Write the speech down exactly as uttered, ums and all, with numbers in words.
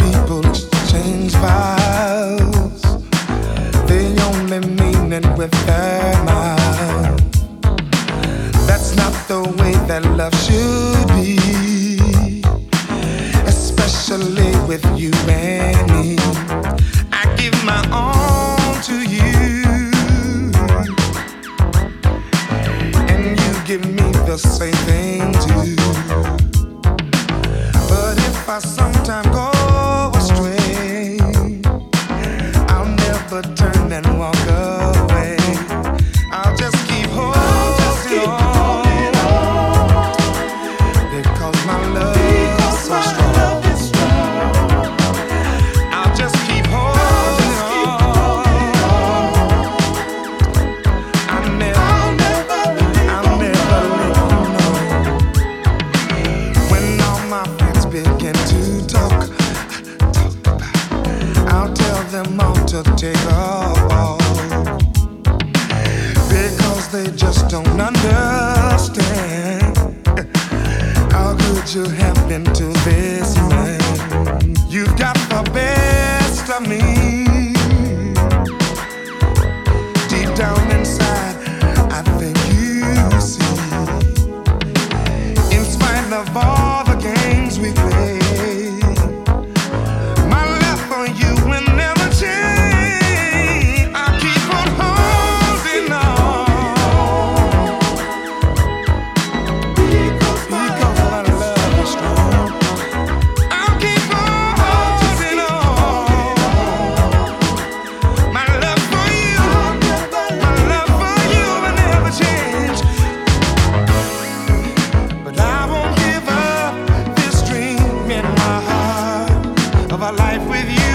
people exchange vows. They only mean it with their mouth. That's not the way that love should be, especially with you and me. I give my all to you, and you give me the same thing too. But if I sometime go astray, I'll never turn and walk away. I'll just keep holding on, because my love is so strong. I'll just keep holding on. I'll never, I'll never let you know. When all my friends begin to talk, talk about, I'll tell them all to take a walk, because they just don't understand how good you have been to this man. You've got the best of me. Deep down inside, I think you see. In spite of all the games we play, my love for you will never change. I'll keep on holding on, because my love is strong. I'll keep on holding on. My love for you, my love for you will never change. But I won't give up this dream in my heart of a life with you.